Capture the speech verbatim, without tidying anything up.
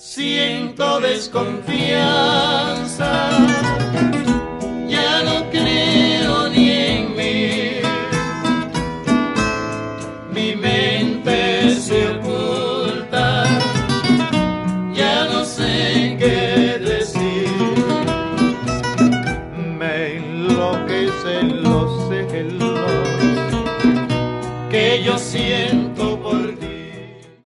Siento desconfianza, ya no creo ni en mí. Mi mente se oculta, ya no sé qué decir. Me enloquecen los celos que yo siento